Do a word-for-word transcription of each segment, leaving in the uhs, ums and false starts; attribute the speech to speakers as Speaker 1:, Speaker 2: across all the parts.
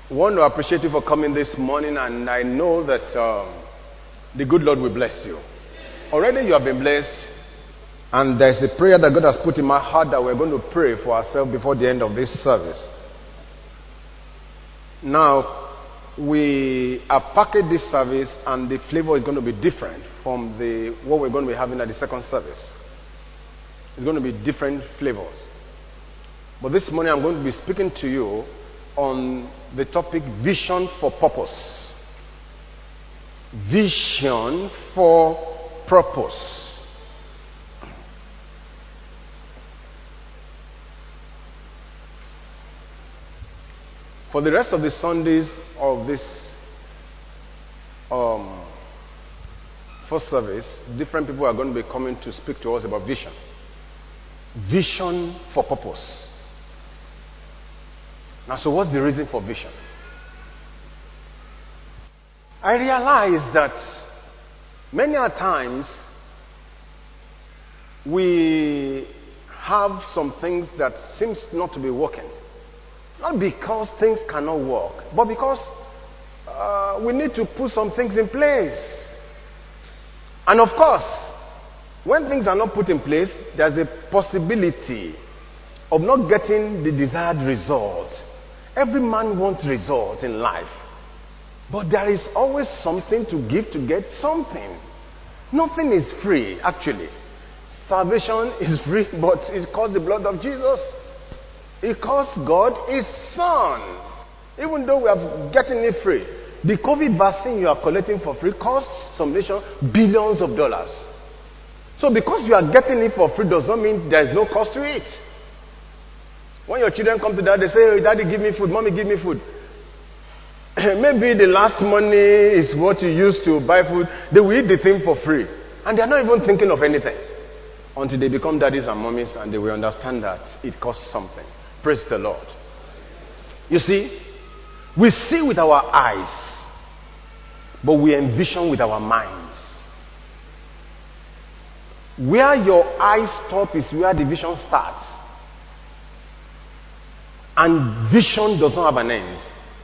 Speaker 1: I want to appreciate you for coming this morning, and I know that um, the good Lord will bless you. Already you have been blessed, and there's a prayer that God has put in my heart that we're going to pray for ourselves before the end of this service. Now, we have packaged this service, and the flavor is going to be different from the what we're going to be having at the second service. It's going to be different flavors. But this morning I'm going to be speaking to you on the topic vision for purpose. Vision for purpose. For the rest of the Sundays of this um, first service, different people are going to be coming to speak to us about vision. Vision for purpose. Now, so what's the reason for vision? I realize that many a times we have some things that seems not to be working. Not because things cannot work, but because uh, we need to put some things in place. And of course, when things are not put in place, there's a possibility of not getting the desired result. Every man wants results in life. But there is always something to give to get something. Nothing is free, actually. Salvation is free, but it costs the blood of Jesus. It costs God His Son. Even though we are getting it free. The COVID vaccine you are collecting for free costs some nation billions of dollars. So because you are getting it for free does not mean there is no cost to it. When your children come to dad, they say, oh, Daddy, give me food. Mommy, give me food. Maybe the last money is what you use to buy food. They will eat the thing for free. And they are not even thinking of anything. Until they become daddies and mommies and they will understand that it costs something. Praise the Lord. You see, we see with our eyes, but we envision with our minds. Where your eyes stop is where the vision starts. And vision does not have an end.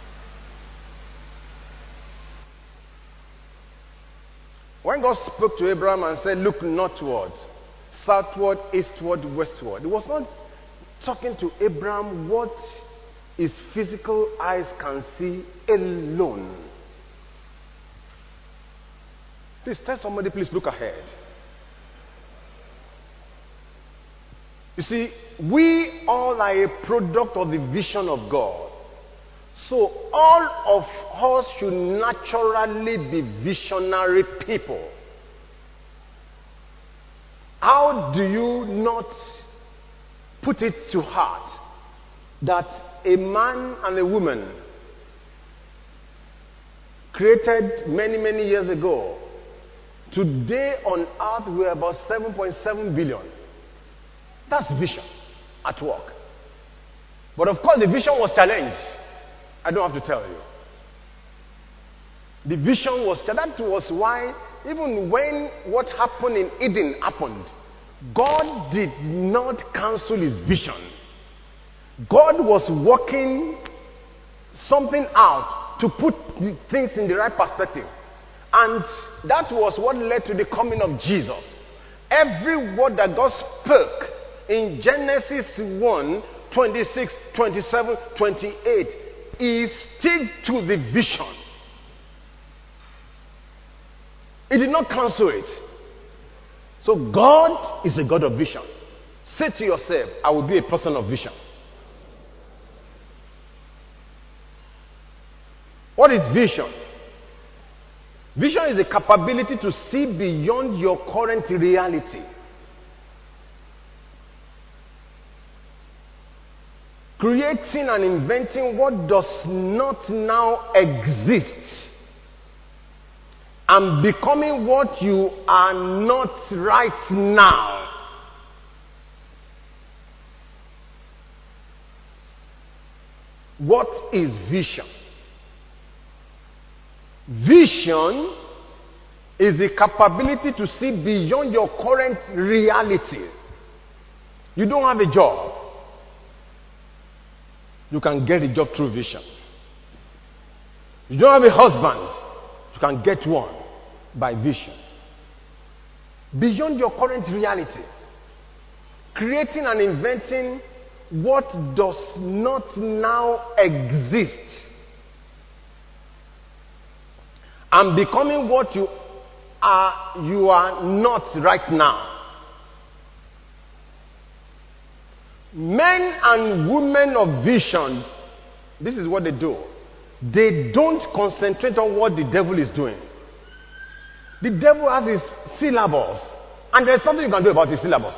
Speaker 1: When God spoke to Abraham and said, look northward, southward, eastward, westward, He was not talking to Abraham what his physical eyes can see alone. Please tell somebody, please look ahead. You see, we all are a product of the vision of God. So all of us should naturally be visionary people. How do you not put it to heart that a man and a woman created many, many years ago, today on earth we are about seven point seven billion. That's vision at work. But of course the vision was challenged. I don't have to tell you. The vision was challenged. That was why even when what happened in Eden happened, God did not cancel His vision. God was working something out to put things in the right perspective. And that was what led to the coming of Jesus. Every word that God spoke in Genesis one, twenty-six, twenty-seven, twenty-eight is stick to the vision. He did not cancel it. So God is a God of vision. Say to yourself, I will be a person of vision. What is vision? Vision is the capability to see beyond your current reality. Creating and inventing what does not now exist. And becoming what you are not right now. What is vision? Vision is the capability to see beyond your current realities. You don't have a job. You can get a job through vision. You don't have a husband, you can get one by vision. Beyond your current reality, creating and inventing what does not now exist, and becoming what you are, you are not right now. Men and women of vision, this is what they do. They don't concentrate on what the devil is doing. The devil has his syllables, and there's something you can do about his syllables.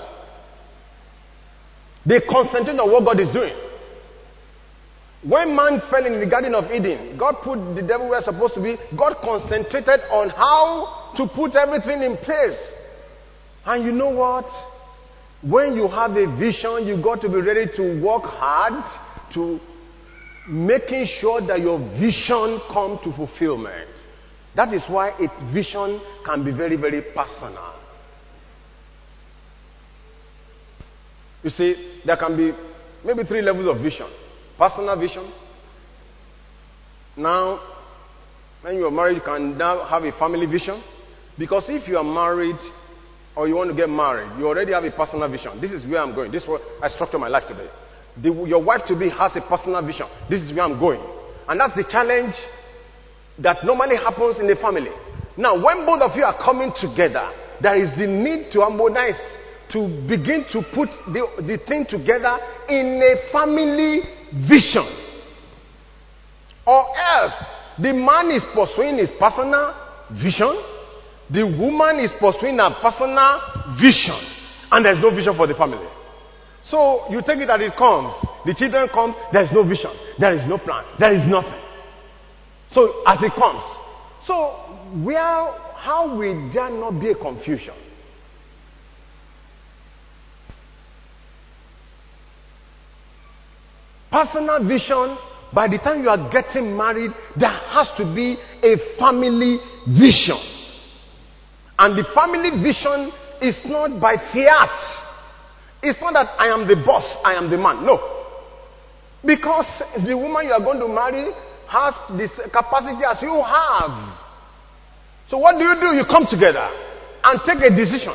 Speaker 1: They concentrate on what God is doing. When man fell in the Garden of Eden, God put the devil where it's supposed to be. God concentrated on how to put everything in place. And you know what? When you have a vision, you got to be ready to work hard to making sure that your vision come to fulfillment. That is why a vision can be very, very personal. You see, there can be maybe three levels of vision. Personal vision. Now, when you are married, you can now have a family vision. Because if you are married or you want to get married, you already have a personal vision. This is where I'm going. This is what I structure my life today. The, your wife-to-be has a personal vision. This is where I'm going. And that's the challenge that normally happens in a family. Now, when both of you are coming together, there is the need to harmonize, to begin to put the, the thing together in a family vision. Or else, the man is pursuing his personal vision, the woman is pursuing her personal vision, and there's no vision for the family. So, you take it as it comes. The children come, there is no vision, there is no plan, there is nothing. So, as it comes. So, where, how will there not be a confusion? Personal vision, by the time you are getting married, there has to be a family vision. And the family vision is not by fiat. It's not that I am the boss, I am the man. No. Because the woman you are going to marry has this capacity as you have. So what do you do? You come together and take a decision.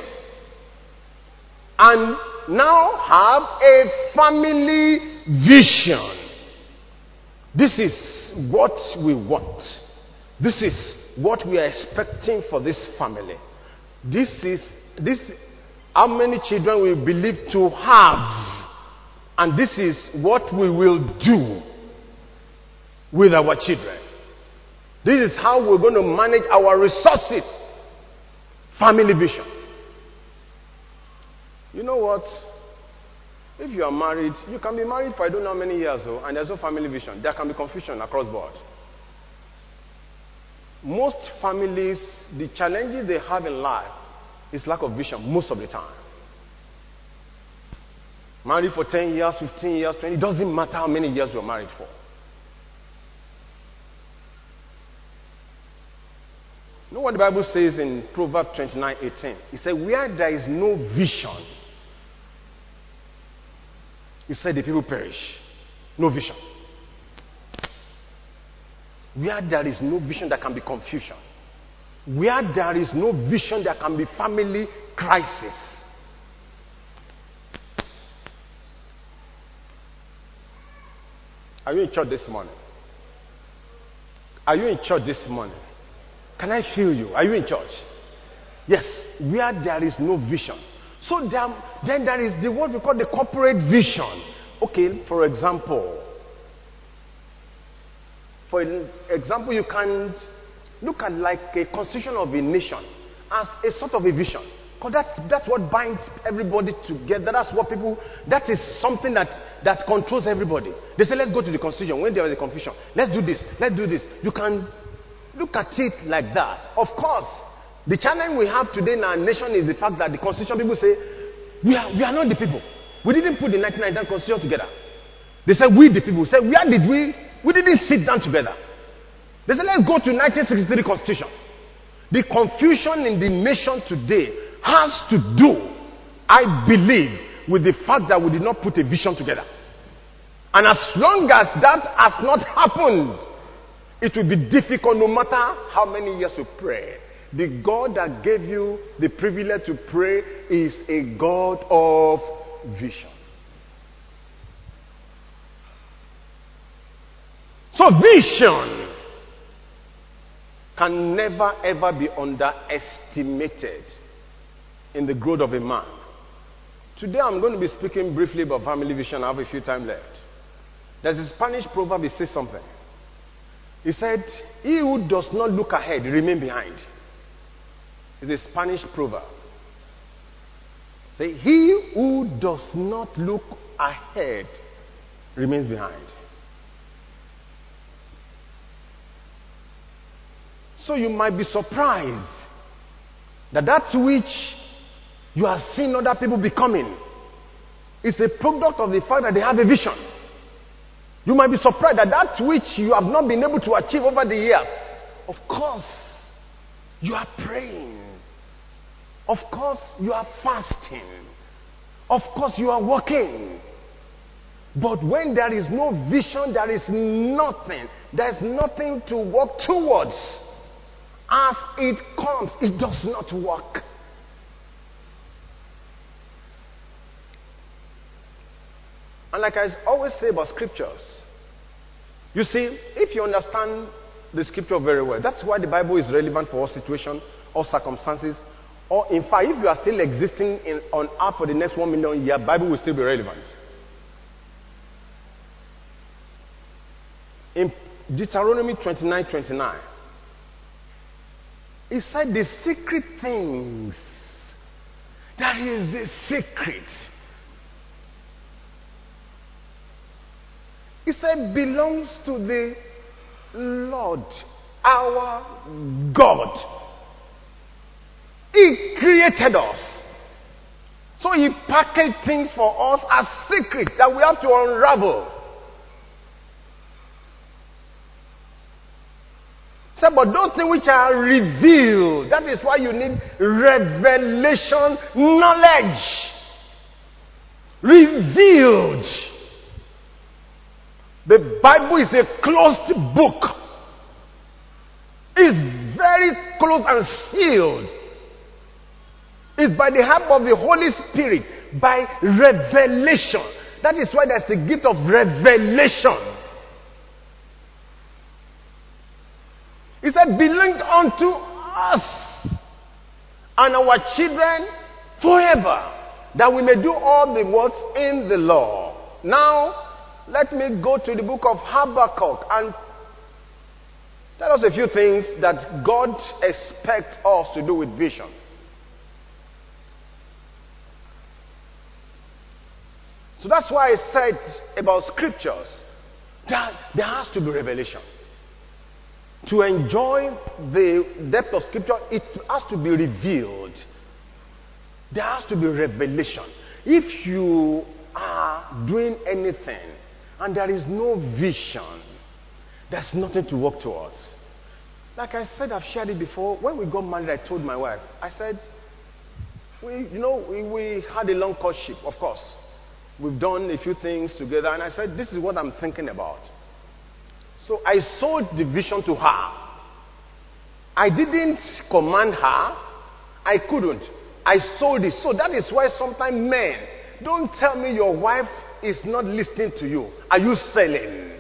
Speaker 1: And now have a family vision. This is what we want. This is what we are expecting for this family. This is this how many children we believe to have. And this is what we will do with our children. This is how we're going to manage our resources. Family vision. You know what? If you are married, you can be married for I don't know how many years, though, and there's no family vision. There can be confusion across board. Most families, the challenges they have in life is lack of vision most of the time. Married for ten years, fifteen years, twenty, it doesn't matter how many years you're married for. You know what the Bible says in Proverbs twenty-nine eighteen? It said, where there is no vision, it said the people perish. No vision. Where there is no vision, there can be confusion. Where there is no vision, there can be family crisis. Are you in church this morning? Are you in church this morning? Can I feel you? Are you in church? Yes. Where there is no vision. So there, then there is the what we call the corporate vision. Okay, for example, for example, you can look at like a constitution of a nation as a sort of a vision. Because that's, that's what binds everybody together. That's what people, that is something that, that controls everybody. They say, let's go to the constitution. When there is a confusion, let's do this, let's do this. You can look at it like that. Of course, the challenge we have today in our nation is the fact that the constitution people say, we are, we are not the people. We didn't put the nineteen ninety-nine constitution together. They said, we the people. Say, where did we? We didn't sit down together. They said, let's go to nineteen sixty-three constitution. The confusion in the nation today has to do, I believe, with the fact that we did not put a vision together. And as long as that has not happened, It will be difficult no matter how many years you pray. The God that gave you the privilege to pray is a God of vision. So vision can never ever be underestimated in the growth of a man. Today I'm going to be speaking briefly about family vision. I have a few time left. There's a Spanish proverb, it says something. He said, he who does not look ahead, remain behind. It's a Spanish proverb. Say, he who does not look ahead remains behind. So you might be surprised that that which you are seeing other people becoming is a product of the fact that they have a vision. You might be surprised that that which you have not been able to achieve over the years, of course, you are praying. Of course, you are fasting. Of course, you are working. But when there is no vision, there is nothing. There is nothing to work towards. As it comes, it does not work. And like I always say about scriptures, you see, if you understand the scripture very well, that's why the Bible is relevant for all situations, all circumstances. Or in fact, if you are still existing in, on earth for the next one million years, Bible will still be relevant. In Deuteronomy twenty-nine twenty-nine, it said the secret things. That is the secret. It said belongs to the Lord, our God. He created us. So he packaged things for us as secret that we have to unravel. So, but those things which are revealed, that is why you need revelation knowledge. Revealed. The Bible is a closed book. It's very closed and sealed. It's by the help of the Holy Spirit, by revelation. That is why there's the gift of revelation. He said, belong unto us and our children forever, that we may do all the works in the law. Now, let me go to the book of Habakkuk and tell us a few things that God expects us to do with vision. So that's why I said about scriptures that there has to be revelation. To enjoy the depth of scripture, it has to be revealed. There has to be revelation. If you are doing anything and there is no vision, there's nothing to work towards. Like I said, I've shared it before. When we got married, I told my wife, I said, we, you know, we, we had a long courtship, of course. We've done a few things together, and I said, this is what I'm thinking about. So I sold the vision to her. I didn't command her. I couldn't. I sold it. So that is why sometimes men, don't tell me your wife is not listening to you. Are you selling?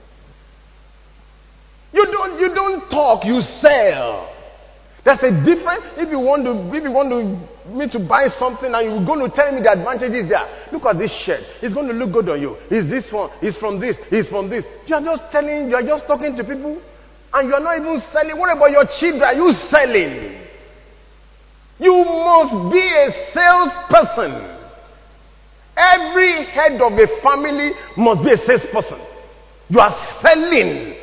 Speaker 1: You don't, you don't talk, you sell. There's a difference. If you want to, if you want to, me to buy something and you're going to tell me the advantages there. Look at this shirt. It's going to look good on you. It's this one. It's from this. It's from this. You are just telling, you are just talking to people and you are not even selling. What about your children? Are you selling? You must be a salesperson. Every head of a family must be a salesperson. You are selling.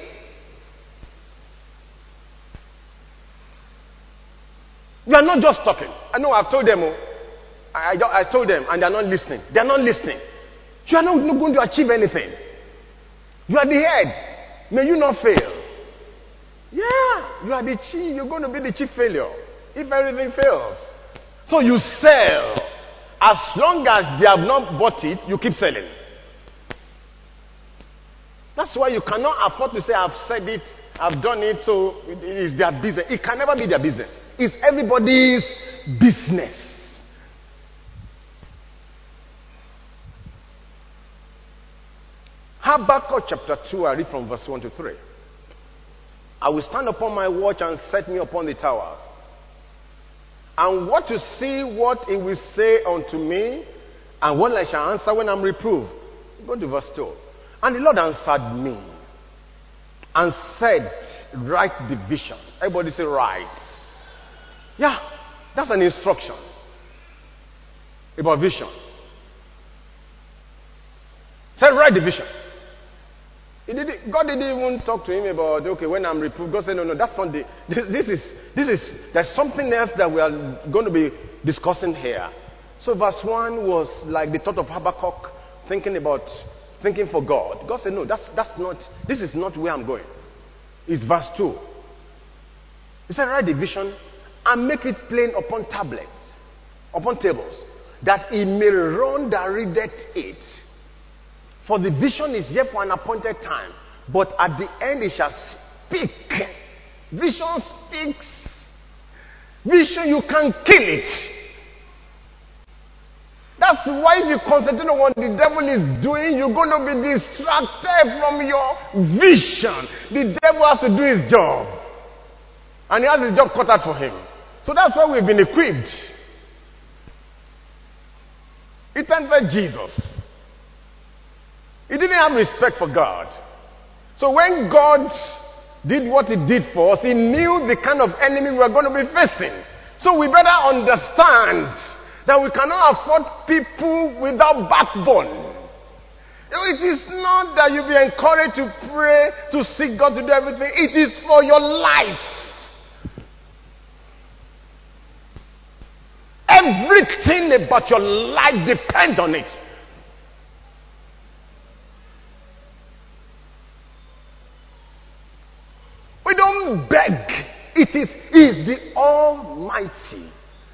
Speaker 1: You are not just talking. I know I've told them. Oh, I, I, I told them and they are not listening. They are not listening. You are not going to achieve anything. You are the head. May you not fail. Yeah, you are the chief. You're going to be the chief failure if everything fails. So you sell. As long as they have not bought it, you keep selling. That's why you cannot afford to say, I've said it, I've done it, so it is their business. It can never be their business. It's everybody's business. Habakkuk chapter two, I read from verse one to three. I will stand upon my watch and set me upon the towers, and what to see what he will say unto me, and what I shall answer when I'm reproved. Go to verse two. And the Lord answered me and said, write the vision. Everybody say, write. Yeah, that's an instruction about vision. Say, write the vision. He didn't, God didn't even talk to him about, okay, when I'm reproved. God said, no, no, that's not the, this, this is, this is, there's something else that we are going to be discussing here. So verse one was like the thought of Habakkuk, thinking about, thinking for God. God said, no, that's, that's not, this is not where I'm going. It's verse two. He said, write the vision and make it plain upon tablets, upon tables, that he may run that readeth it. For the vision is yet for an appointed time, but at the end it shall speak. Vision speaks. Vision, you can kill it. That's why if you concentrate on what the devil is doing, you're going to be distracted from your vision. The devil has to do his job. And he has his job cut out for him. So that's why we've been equipped. It entered Jesus. He didn't have respect for God. So when God did what he did for us, he knew the kind of enemy we were going to be facing. So we better understand that we cannot afford people without backbone. It is not that you be encouraged to pray, to seek God to do everything. It is for your life. Everything about your life depends on it. We don't beg. It is, he is the Almighty.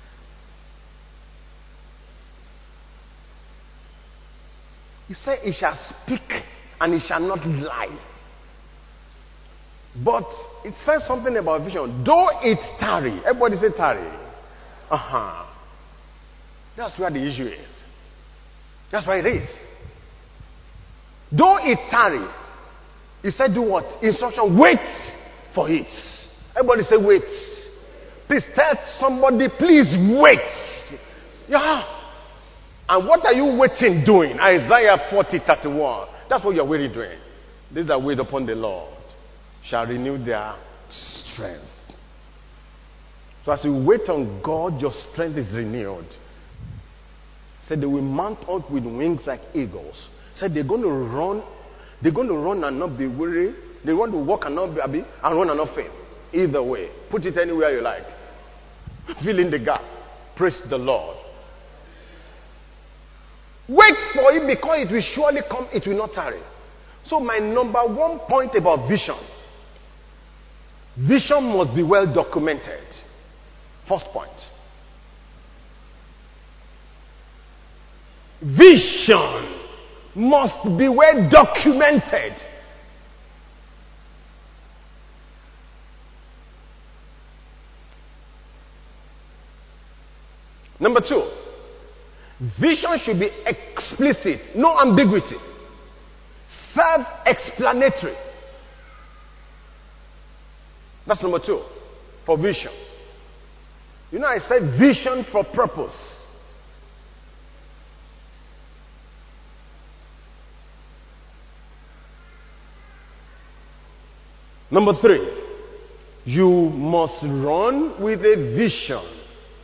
Speaker 1: He said, he shall speak and he shall not lie. But it says something about vision. Though it tarry. Everybody say tarry. Uh-huh. That's where the issue is. That's why it is. Though it tarry. He said, do what? Instruction. Wait for it. Everybody say wait. Please tell somebody, please wait. Yeah. And what are you waiting doing? Isaiah forty, thirty-one. That's what you're waiting doing. These that wait upon the Lord shall renew their strength. So as you wait on God, your strength is renewed. Said they will mount up with wings like eagles. Said they're going to run. They're going to run and not be weary. They want to walk and not be and run and not faint. Either way. Put it anywhere you like. Fill in the gap. Praise the Lord. Wait for it because it will surely come. It will not tarry. So my number one point about vision. Vision must be well documented. First point. Vision must be well documented. Number two, vision should be explicit, no ambiguity, self-explanatory. That's number two for vision. You know, I said vision for purpose. Number three, you must run with a vision.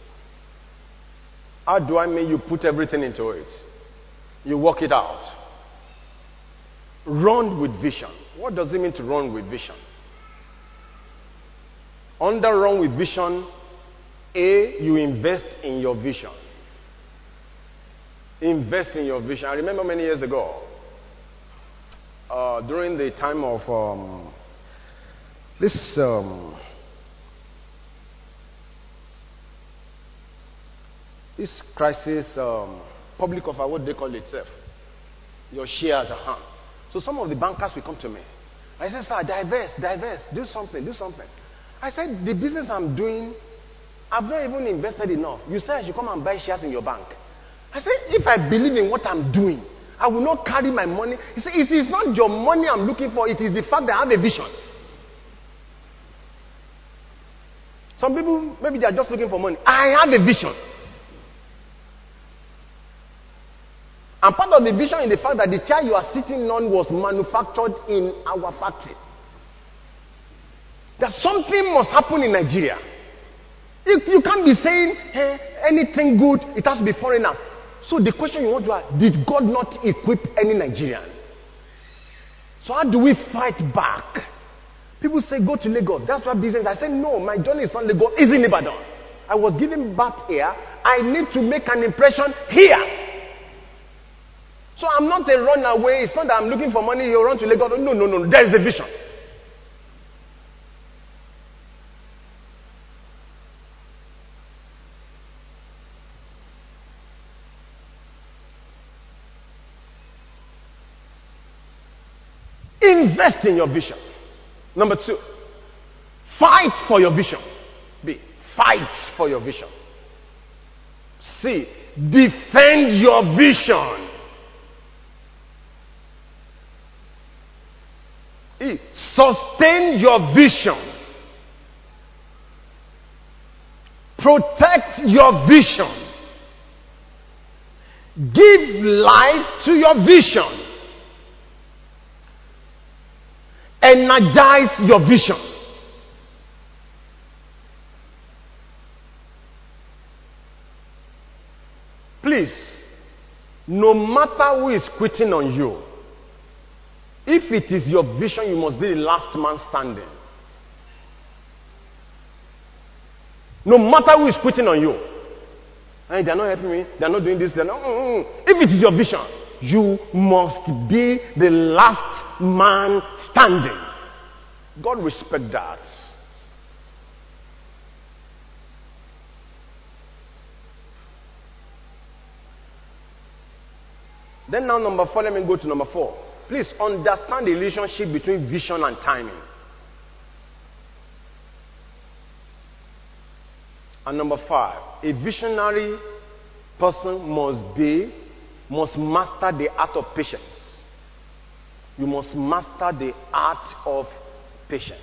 Speaker 1: How do I mean you put everything into it? You work it out. Run with vision. What does it mean to run with vision? Under run with vision, A, you invest in your vision. Invest in your vision. I remember many years ago, uh, during the time of um, this um, this crisis, um, public offer, what they call it itself, your shares, uh-huh. So some of the bankers will come to me. I said, sir, divest, divest, do something, do something. I said, the business I'm doing, I've not even invested enough. You said I should come and buy shares in your bank. I said, if I believe in what I'm doing, I will not carry my money. He said, it is not your money I'm looking for. It is the fact that I have a vision. Some people, maybe they are just looking for money. I have a vision. And part of the vision is the fact that the chair you are sitting on was manufactured in our factory. That something must happen in Nigeria. If you can't be saying, hey, anything good, it has to be foreigner. So the question you want to ask, did God not equip any Nigerian? So how do we fight back? People say, go to Lagos. That's what business. I say, no, my journey is not Lagos. It's in Ibadan. I was giving birth here. I need to make an impression here. So I'm not a runaway. It's not that I'm looking for money. You run to Lagos. No, no, no. There is a vision. Invest in your vision. Number two, fight for your vision. B, fight for your vision. C, defend your vision. E, sustain your vision. Protect your vision. Give life to your vision. Energize your vision. Please, no matter who is quitting on you, if it is your vision, you must be the last man standing. No matter who is quitting on you. Hey, they're not helping me. They're not doing this. They're not. Mm-mm. If it is your vision, you must be the last man standing. God respect that. Then now number four, let me go to number four. Please understand the relationship between vision and timing. And number five, a visionary person must be, must master the art of patience. You must master the art of patience.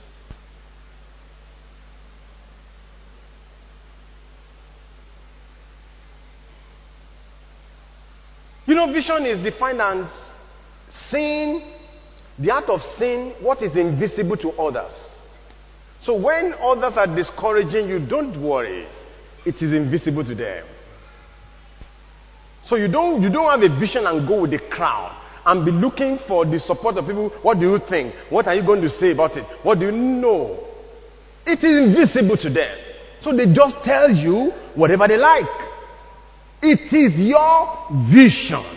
Speaker 1: You know, vision is defined as seeing, the art of seeing what is invisible to others. So when others are discouraging you, don't worry. It is invisible to them. So you don't, you don't have a vision and go with the crowd and be looking for the support of people. What do you think? What are you going to say about it? What do you know? It is invisible to them. So they just tell you whatever they like. It is your vision.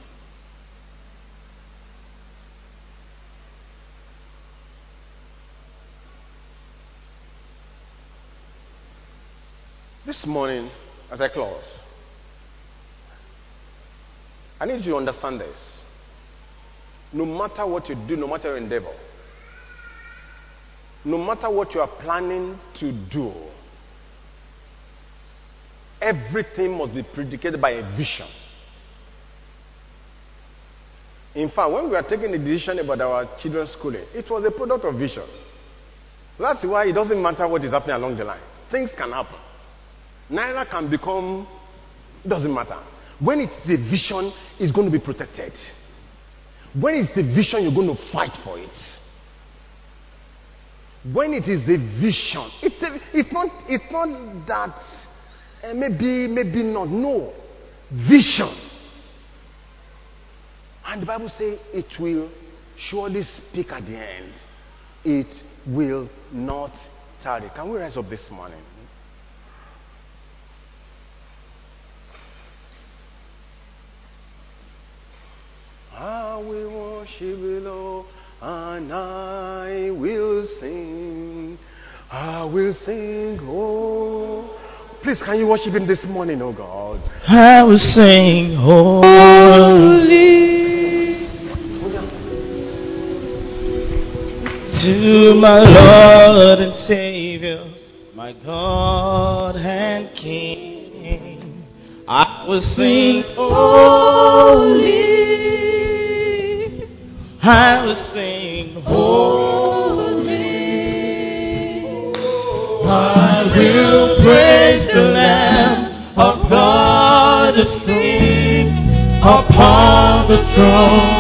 Speaker 1: This morning, as I close, I need you to understand this. No matter what you do, no matter your endeavor, no matter what you are planning to do, everything must be predicated by a vision. In fact, when we are taking a decision about our children's schooling, it was a product of vision. So that's why it doesn't matter what is happening along the line. Things can happen. Naira can become, it doesn't matter. When it's the vision, it's going to be protected. When it's the vision, you're going to fight for it. When it is the vision, it's, a, it's not, it's not that uh, maybe, maybe not. No. Vision. And the Bible says it will surely speak at the end. It will not tarry. Can we rise up this morning? I will worship you, Lord, and I will sing. I will sing, oh. Please, can you worship him this morning, oh God?
Speaker 2: I will sing, holy. to my Lord and Savior, my God and King. I will sing holy. I will sing holy. I will praise the Lamb of God who sits upon the throne.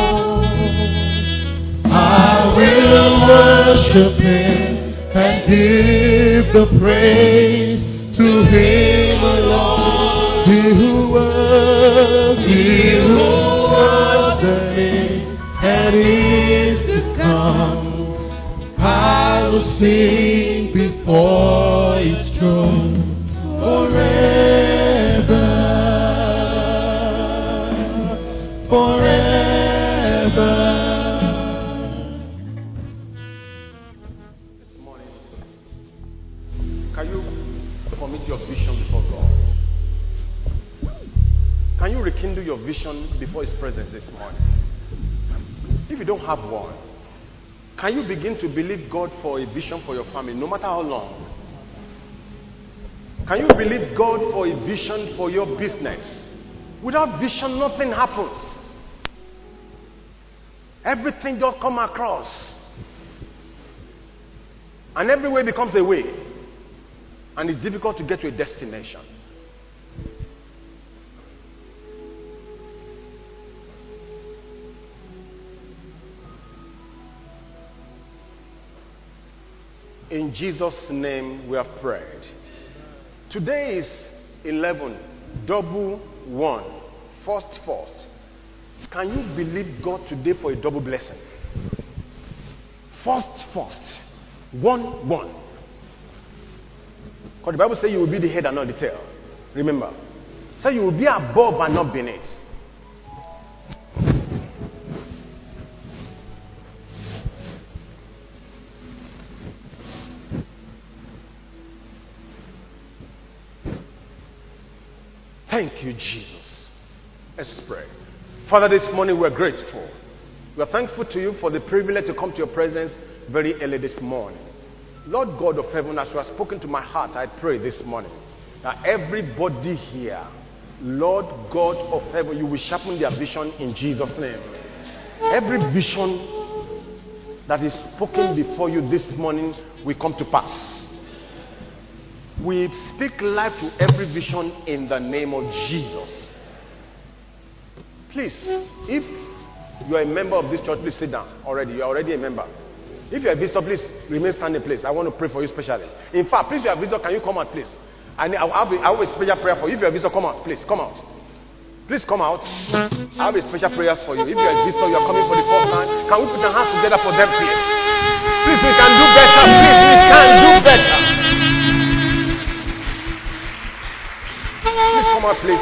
Speaker 2: I will worship Him and give the praise to Him alone. He who was, He who was and is to come. I will sing before His throne forever, forever.
Speaker 1: This morning, can you commit your vision before God? Can you rekindle your vision before His presence this morning? If you don't have one, can you begin to believe God for a vision for your family, no matter how long? Can you believe God for a vision for your business? Without vision, nothing happens. Everything just comes across. And every way becomes a way. And it's difficult to get to a destination. In Jesus' name we have prayed. Today is eleven, double one, first, first. Can you believe God today for a double blessing? First, first, one, one. Because the Bible says you will be the head and not the tail. Remember, so you will be above and not beneath. Thank you, Jesus. Let's pray. Father, this morning we're grateful. We're thankful to you for the privilege to come to your presence very early this morning. Lord God of heaven, as you have spoken to my heart, I pray this morning that everybody here, Lord God of heaven, you will sharpen their vision in Jesus' name. Every vision that is spoken before you this morning will come to pass. We speak life to every vision in the name of Jesus. Please, if you are a member of this church, please sit down already. You are already a member. If you are a visitor, please remain standing, please. I want to pray for you specially. In fact, please, if you are a visitor, can you come out, please? And I will have a, I will have a special prayer for you. If you are a visitor, come out, please. Come out. Please come out. I have a special prayers for you. If you are a visitor, you are coming for the first time. Can we put our hands together for them, please? Please, we can do better. Please, we can do better. Please come out, please.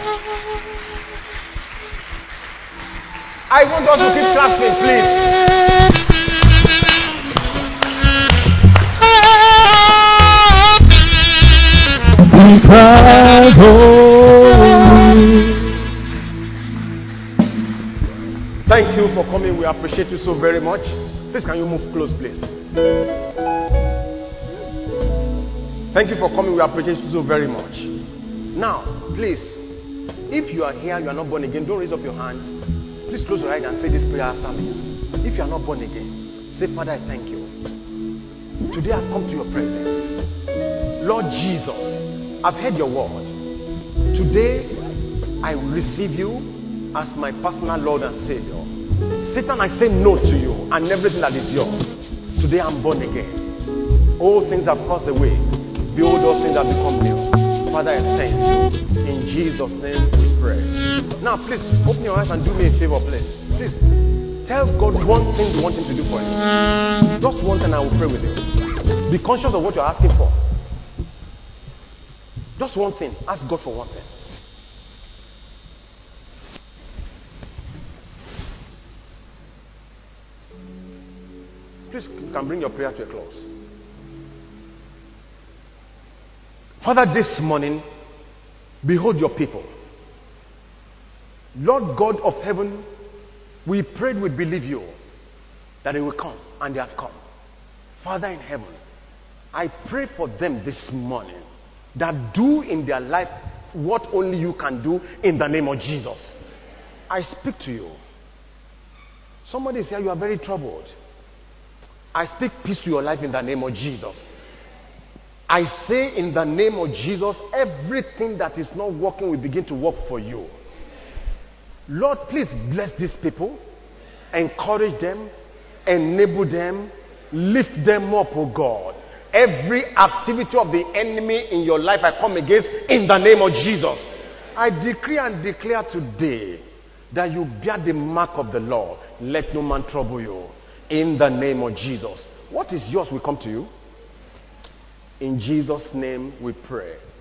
Speaker 1: I want us to keep clapping, please.
Speaker 2: Because holy.
Speaker 1: Thank you for coming. We appreciate you so very much. Please, can you move close, please? Thank you for coming. We appreciate you so very much. Now, please, if you are here, you are not born again, don't raise up your hands. Please close your eyes and say this prayer after me. If you are not born again, say, Father, I thank you. Today I've come to your presence. Lord Jesus, I've heard your word. Today I will receive you as my personal Lord and Savior. Satan, I say no to you and everything that is yours. Today I'm born again. All things have passed away. Behold, all things have become new. Father, I thank you. In Jesus' name we pray. Now, please, open your eyes and do me a favor, please. Please, tell God one thing you want Him to do for you. Just one thing, I will pray with you. Be conscious of what you're asking for. Just one thing. Ask God for one thing. Please, you can bring your prayer to a close. Father, this morning, behold your people. Lord God of heaven, we prayed, we believe you. that they will come, and they have come. Father in heaven, I pray for them this morning that do in their life what only you can do in the name of Jesus. I speak to you. Somebody is here, you are very troubled. I speak peace to your life in the name of Jesus. I say in the name of Jesus, everything that is not working will begin to work for you. Lord, please bless these people. Encourage them. Enable them. Lift them up, oh God. Every activity of the enemy in your life, I come against in the name of Jesus. I decree and declare today that you bear the mark of the Lord. Let no man trouble you. In the name of Jesus. What is yours will come to you. In Jesus' name we pray.